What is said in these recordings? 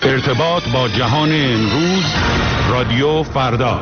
ارتباط با جهان امروز، رادیو فردا.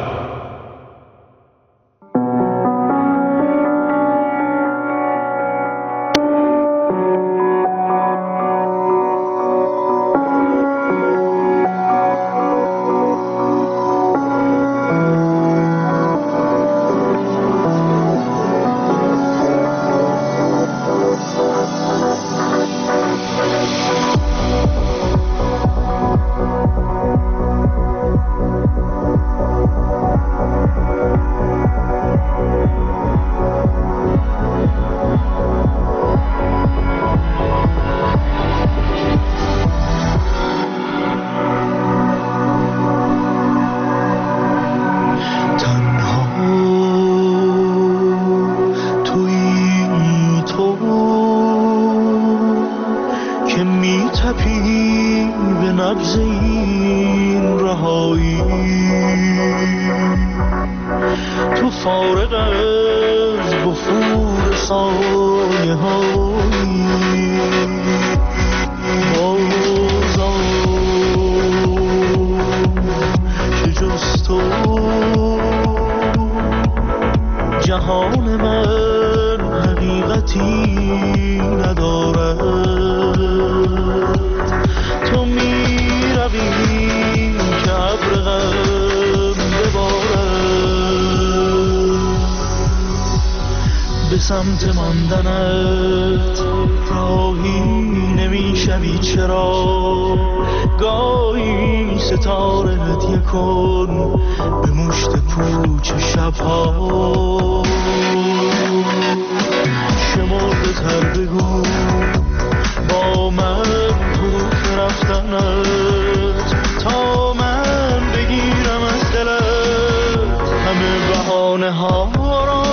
سمت ماندنت راهی نمیشوی، چرا گاهی ستاره هدیه کن به مشت پوچ شبها. شمرده تر بگو با من حروف رفتنت تا من بگیرم از دلت همه بهانه ها را.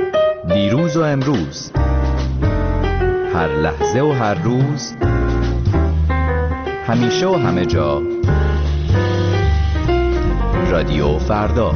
دیروز و امروز، هر لحظه و هر روز همیشه و همه جا. رادیو فردا.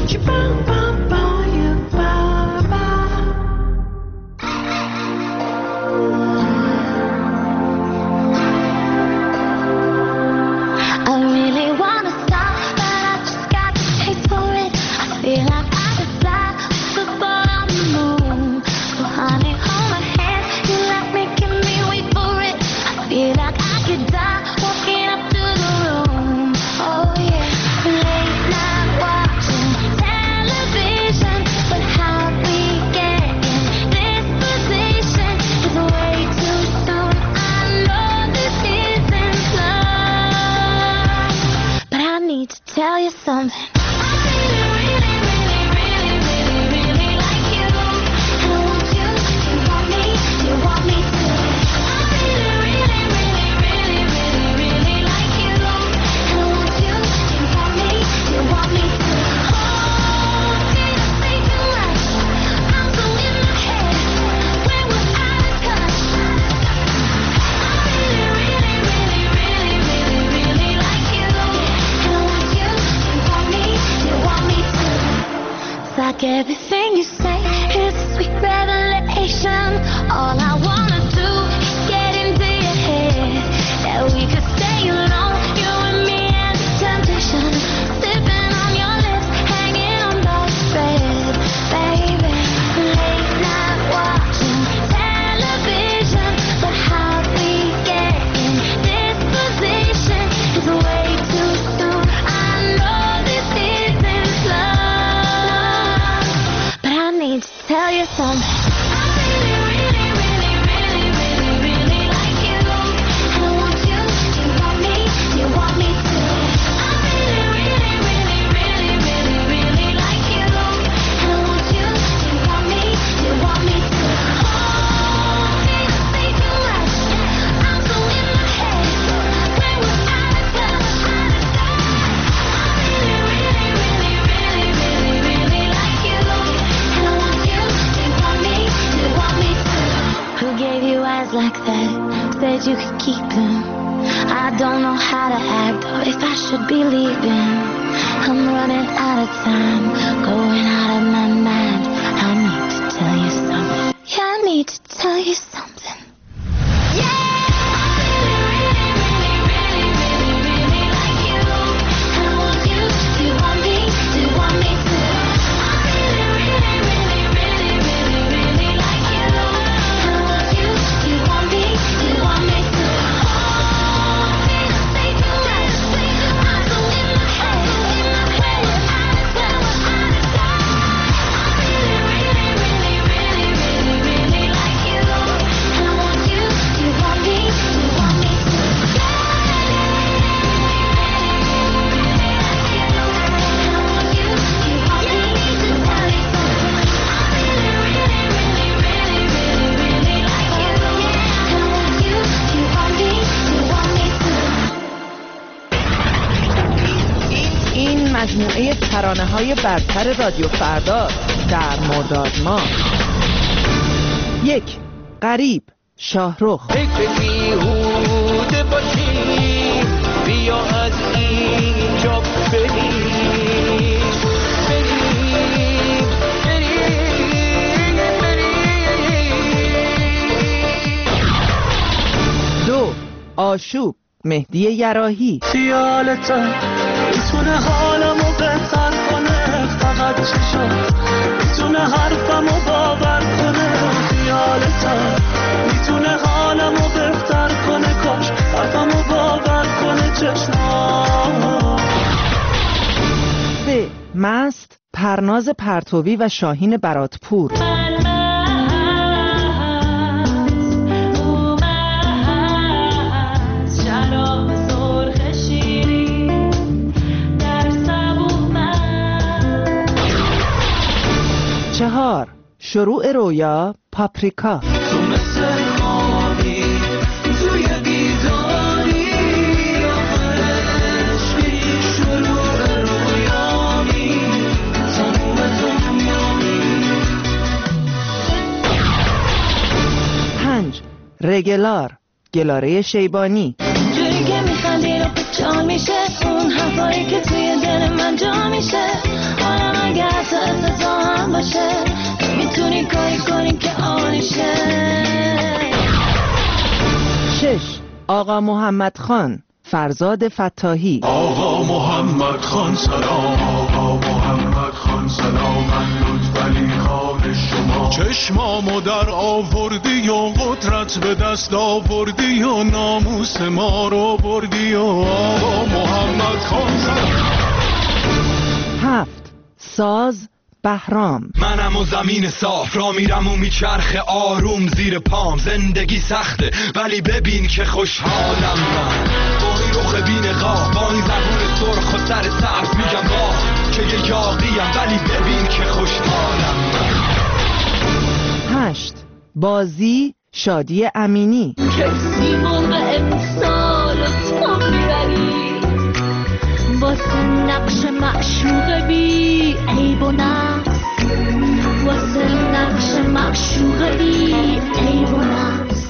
Everything you say is a sweet revelation. All I wanna do is get into your head. That we could stay alone, you and me and the temptation. Sipping on your lips, hanging on by a thread. Baby, late night watching television. But how we get in this position is way too soon. I know this isn't love. Tell you something. I really, really, really, really, really, really like you. And I want you to want me, you want me too. I really, really, really, really, really, really like you. And I want you to want me, you want me too. Oh, did I say too much? I'm so in my head. When we're out of touch, out of sight. I really, really, really, really, really, really like you. And I want you. Who gave you eyes like that? Said you could keep them. I don't know how to act or if I should be leaving. I'm running out of time, going out of my mind. I need to tell you something. Yeah, I need to tell you something. Yeah! مجموعه ترانه‌های برتر رادیو فردا در مرداد ماه. 1. غریب، شاهرخ. فکر بیهوده باشی، بیا از اینجا بریم. 2. آشوب، مهدی یراحی. خیالتم میتونه حالمو بهتر کنه، فقط چشات میتونه حرفمو باور کنه. خیالتم میتونه حالمو بهتر کنه، کاش حرفمو باور کنه چشمات. 3. مست، پرناز پرتوی و شاهین براتپور. چهار. شروع رویا، پاپریکا. تو مثل خوابی توی بیداری، آخرشی شروع رویامی، تموم دنیامی. 5. رگلار، گلاره شیبانی. جایی که میخوای جا میشه اون حرفایی که توی دل من جا میشه حالم اگه حتی افتضاح هم باشه میتونی کاری کنی که عالیشه 6. آقا محمد خان فرزاد فتاحی. آقا محمد خان سلام، آقا محمد خان سلام، من لطفعلی خان شما. چشمامو در آوردی و قدرت به دست آوردی و ناموس ما رو بردی و آقا محمد خان سلام. 7. ساز بهرام. منم و زمین صاف را میرم و میچرخه آروم زیر پام. زندگی سخته ولی ببین که خوشحالم من، با این رخ بین قاه، با این زبون سرخ و سر سبز میگم با که یه یاقیم ولی ببین که خوشحالم من. 8. بازی شادی امینی. کسی موقع امسال و تو میبری واسه نقش معشوق بی عیب و نقص، واسه نقش معشوق بی عیب و نقص.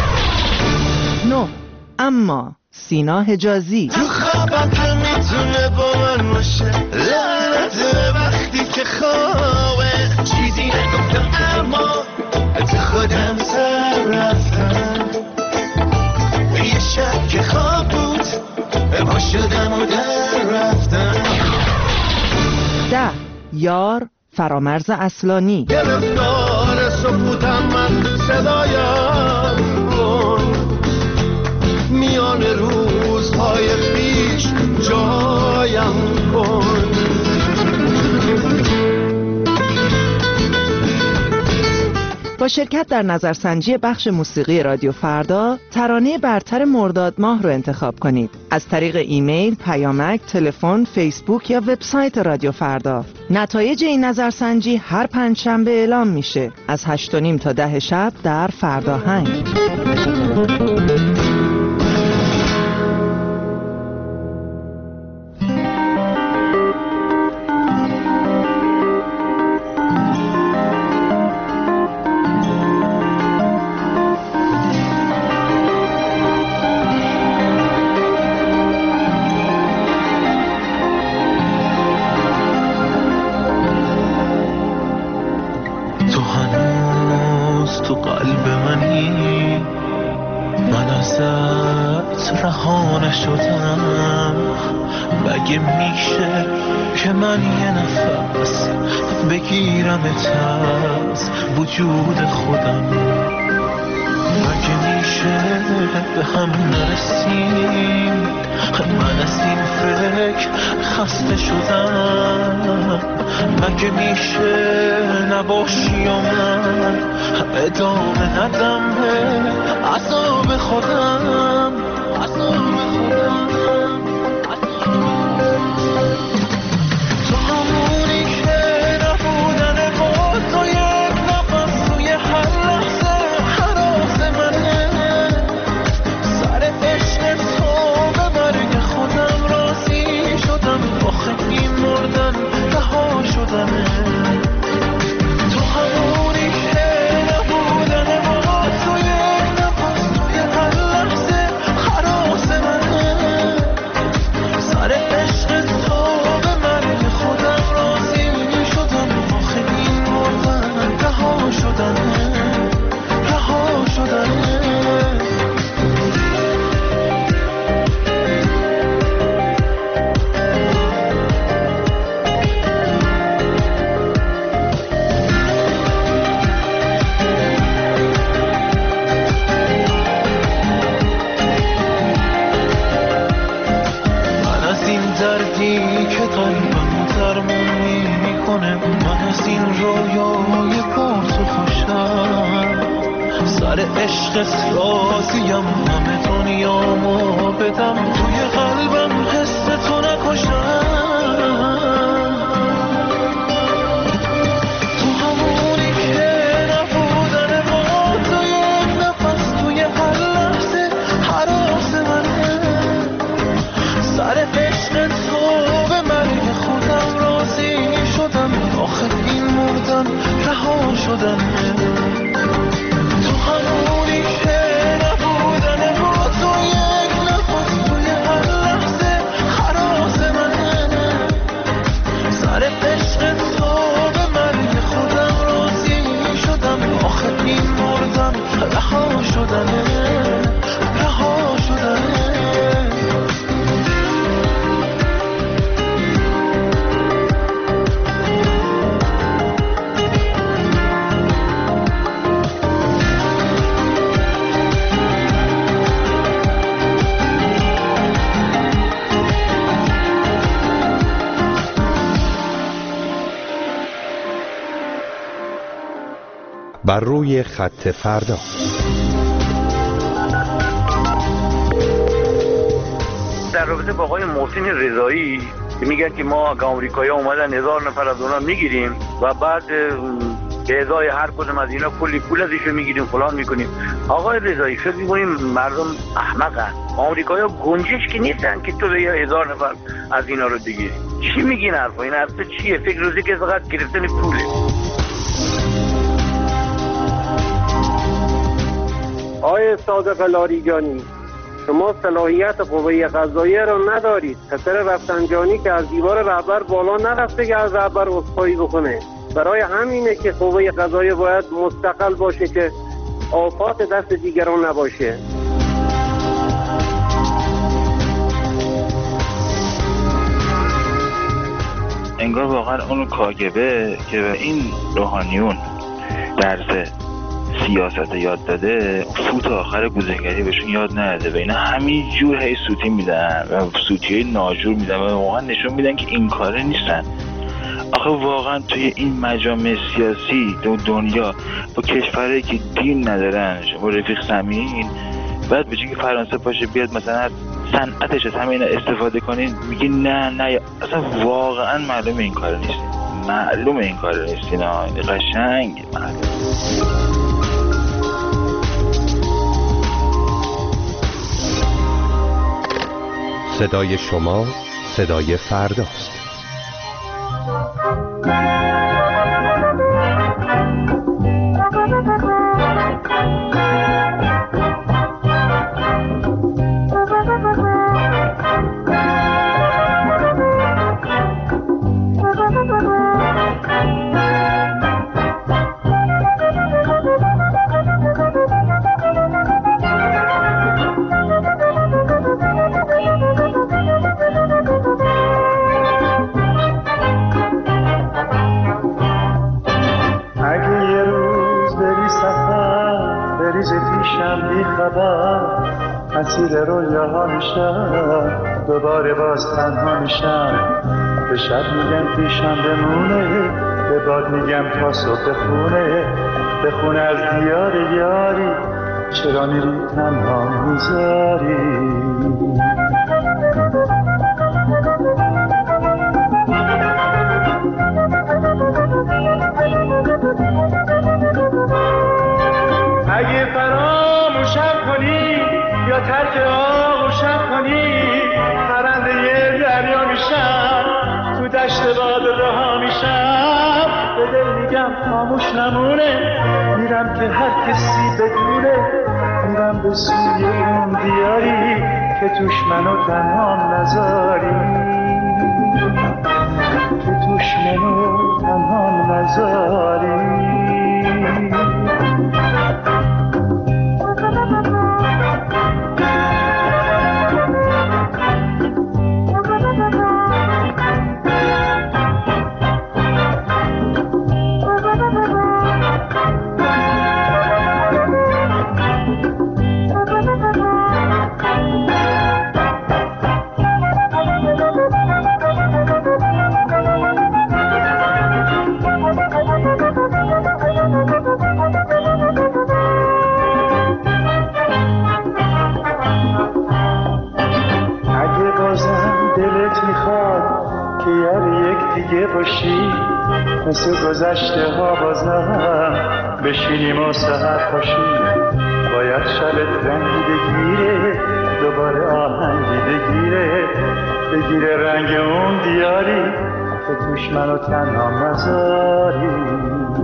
9. اما سینا حجازی. تو خوابت میتونه با من باشه، لعنت وقتی که خوابه چیزی نگفتم اما از خودم سر رفتم، یه شب که خواب بود پا شدم و در رفتم. 10. یار فرامرز اصلانی. گرفتار سکوتم من صدایم کن، میان روزهای پیش جایم کن. با شرکت در نظرسنجی بخش موسیقی رادیو فردا ترانه برتر مرداد ماه رو انتخاب کنید از طریق ایمیل، پیامک، تلفن، فیسبوک یا وبسایت رادیو فردا. نتایج این نظرسنجی هر پنجشنبه اعلام میشه از 8:30 تا 10 شب در فرداهنگ. تو قلب منی، من ازت رها نشدم. مگه میشه که من یه نفس بگیرمت از وجود خودم؟ مگه میشه به هم نرسیم؟ من از این فکر خسته شدم. مگه میشه نباشی و من ادامه ندم به عذاب خودم، عذاب خودم. تو همونی که نبودن با تو یک نفس توی هر لحظه حراس منه. سر عشق تو به مرگ خودم راضی شدم، آخه این مردن رها شدنه. تو همونی که نبودن با تو یک نفس توی هر لحظه حراس منه. سر عشق تو به مرگ خودم راضی شدم، آخه این مردن رها شدنه، رها شدنه. دردی که قلبم درمون میکنه، من از این رویای پرتو خوشم. سر عشقت راضیم، همه دنیامو بدم، توی قلبم حس تو نکشم. تو همونی که نبودن با تو یک نفس توی هر لحظه حراس منه. سر عشق تو به مرگ خودم راضی شدم، آخه این مردن رها شدنه. تو همونی که نبودن با تو یک نفس توی هر لحظه بر روی خط فردا. در رابطه با آقای محسن رضایی میگن که ما آمریکایی‌ها اومدن 1000 نفر از اونها میگیریم و بعد به ازای هر کدوم از اینا پول ازشون میگیریم فلان میکنیم. آقای رضایی فکر میکنیم مردم احمقن؟ آمریکایی‌ها گنجش که نیستن که تو به 1000 نفر از اینا رو بگیری. چی میگین حرفا؟ این حرفا چیه؟ فکر روزی که فقط گرفتن پوله. آقای صادق لاریجانی، شما صلاحیت قوه قضاییه را ندارید. پسر رفسنجانی که از دیوار رهبر بالا نرفته که از رهبر عذرخواهی بکنه. برای همینه که قوه قضاییه باید مستقل باشه که آفات دست دیگران نباشه. انگار واقعا اون کاگبه که به این روحانیون درس سیاست یاد داده، فوت آخر گوزنگری بهشون یاد نداده و اینا همینجور هی سوتی میدن و سوتیای ناجور میدن و واقعا نشون میدن که این کاره نیستن. آخه واقعا توی این مجامع سیاسی دنیا با کشورهایی که دین ندارن، شما رفیق سمین بعد بجین که فرانسه پاشه بیاد مثلا صنعتش از همین استفاده کنین، میگه نه اصلا واقعا معلومه این کار نیست، معلومه این کار نیست، اینا قشنگ معلومه. صدای شما صدای فرداست. مسیر رویاها میشم، دوباره باز تنها میشم. به شب میگم پیشم بمونه، به باد میگم تا صبح بخونه از دیار یاری، چرا میری تنها میذاری. اگه فراموشم کنی یا ترک آغوشم کنی، پرنده یه دریا میشم، تو دشت باد رها میشم. به دل میگم خاموش نمونه، میرم که هر کسی بدونه، میرم به سوی اون دیاری که توش منو تنها نذاری، که توش منو تنها نذاری. مثل گذشته ها بازم بشینیم و سحر پاشیم، باید شبت رنگی بگیره، دوباره آهنگی بگیره رنگ اون دیاری که توش منو تنها نذاری.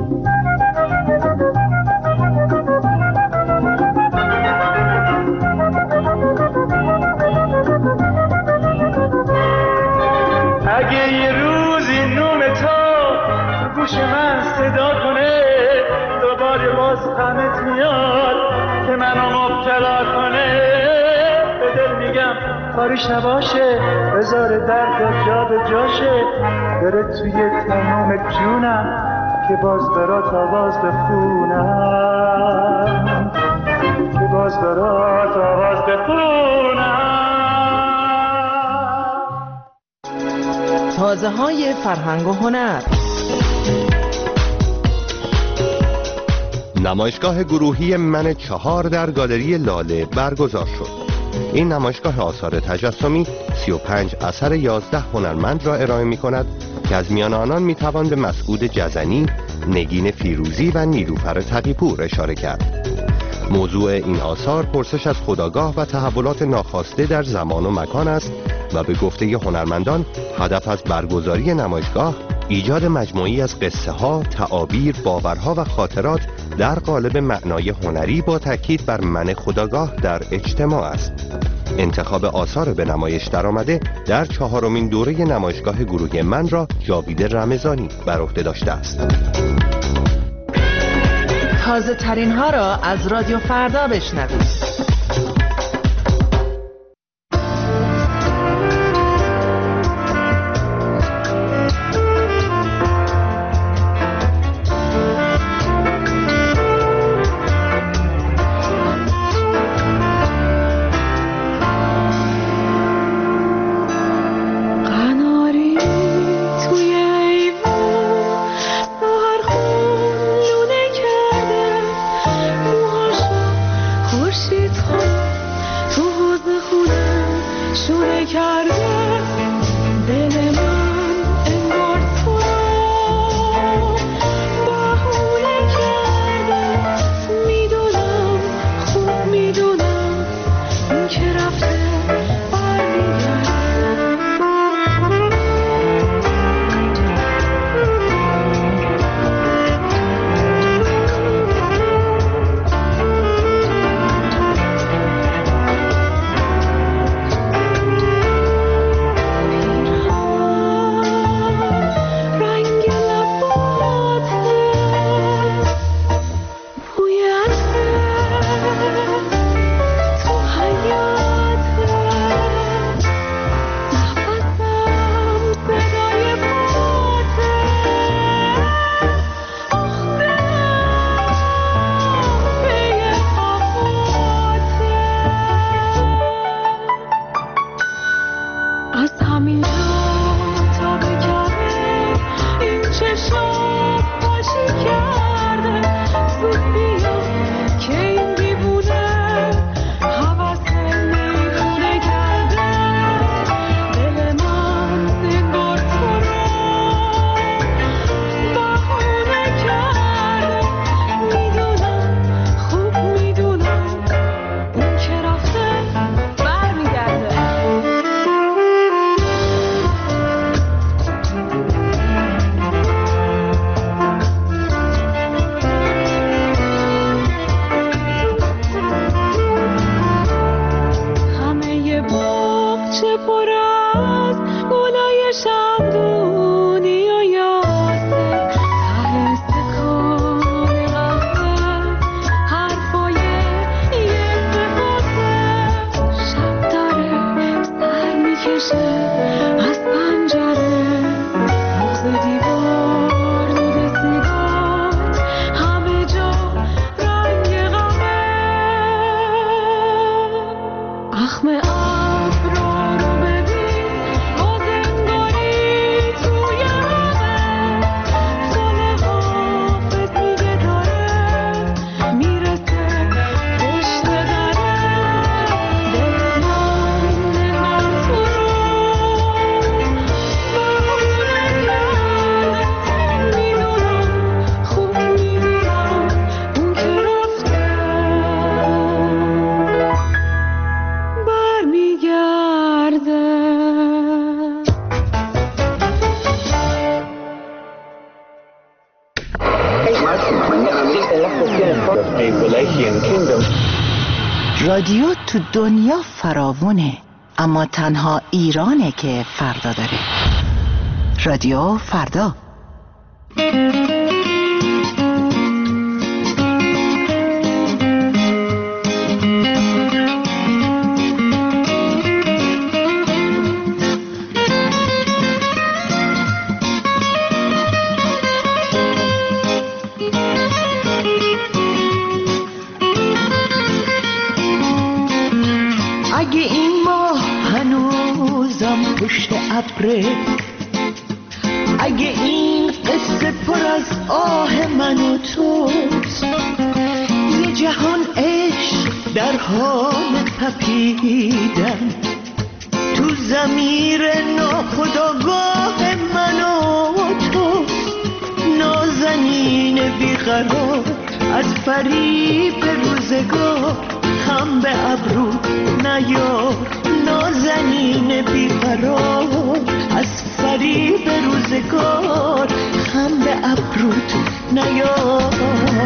اگه یه روزی نوم تو گوش من صدا کنه، دوباره باز غمت میاد که منو مبتلا کنه. به دل میگم کاریش نباشه، بذار درد جا به جاشه، بره توی تمام جونم که باز برات آواز بخونم، که باز برات آواز بخونم. تازه های فرهنگ و هنر، نمایشگاه گروهی من 4 در گالری لاله برگزار شد. این نمایشگاه آثار تجسمی 35 اثر 11 هنرمند را ارائه می کند که از میان آنان می توان به مسعود جزنی، نگین فیروزی و نیلوفر تقی‌پور اشاره کرد. موضوع این آثار پرسش از خودآگاه و تحولات ناخواسته در زمان و مکان است و به گفته هنرمندان هدف از برگزاری نمایشگاه ایجاد مجموعی از قصه ها، تعابیر، باورها و خاطرات در قالب معنای هنری با تاکید بر من خودآگاه در اجتماع است. انتخاب آثار به نمایش درآمده در 4مین دوره نمایشگاه گروهی من را جاوید رمضانی بر عهده داشته است. تازه ترین ها را از رادیو فردا بشنوید. رادیو تو دنیا فراوونه، اما تنها ایرانه که فردا داره. رادیو فردا. اگه این قصه پر از آه من و توست، جهان عشق در حال تپیدن، تو ضمیر ناخودآگاه من و تو، نازنین بیقرار از فریب روزگار، خم به ابرو نیار، نازنین بیقرار از فریب روزگار، خم به ابروت نیار.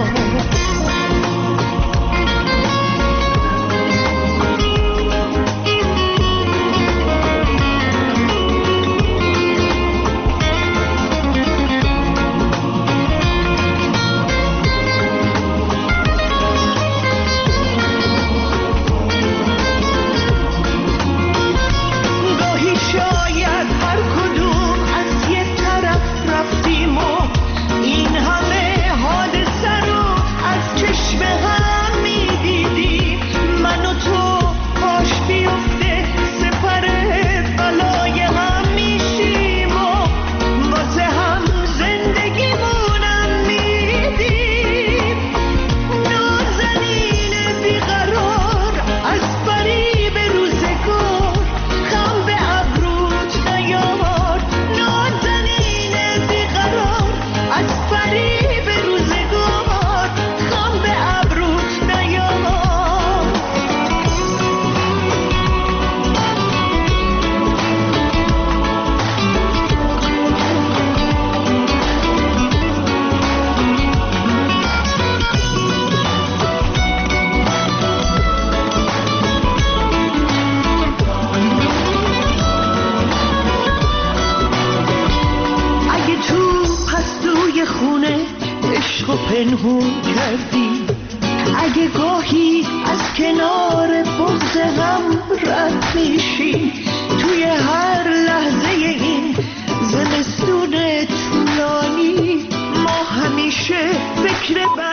پنهون کردی، اگه گاهی از کنار بغض هم رد میشی، توی هر لحظه این زمستون طولانی ما همیشه فکر